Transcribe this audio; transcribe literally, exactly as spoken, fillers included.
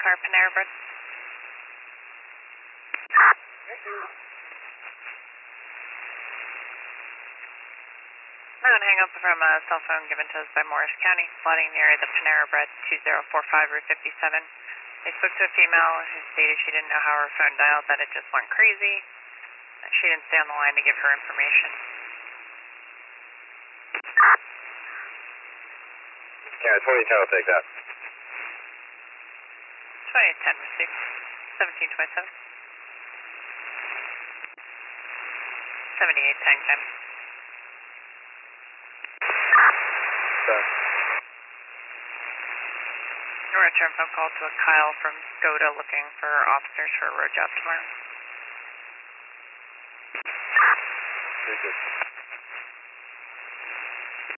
car, Panera Bread. I'm going to hang up from a cell phone given to us by Morris County, flooding near the Panera Bread, two zero four five Route fifty-seven. They spoke to a female who stated she didn't know how her phone dialed, that it just went crazy. She didn't stay on the line to give her information. Yeah, twenty ten will take that. twenty ten received. seventeen twenty-seven. seventy-eight ten ten. Okay. We're going to return phone call to a Kyle from Skoda looking for officers for a road job tomorrow. Thank you.